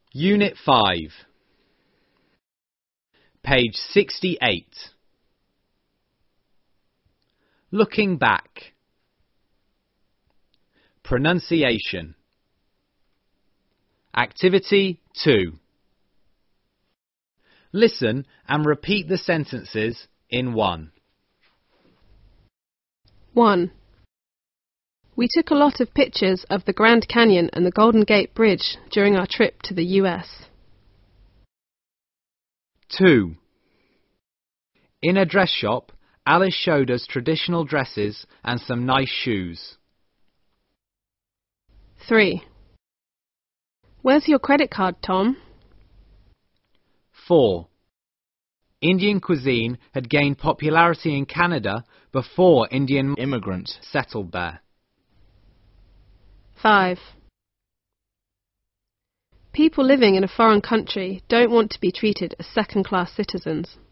Unit 5. Page 68. Looking back. Pronunciation. Activity 2. Listen and repeat the sentences in one. 1. We took a lot of pictures of the Grand Canyon and the Golden Gate Bridge during our trip to the US. 2. In a dress shop, Alice showed us traditional dresses and some nice shoes. 3. Where's your credit card, Tom? 4. Indian cuisine had gained popularity in Canada before Indian immigrants settled there. 5. People living in a foreign country don't want to be treated as second-class citizens.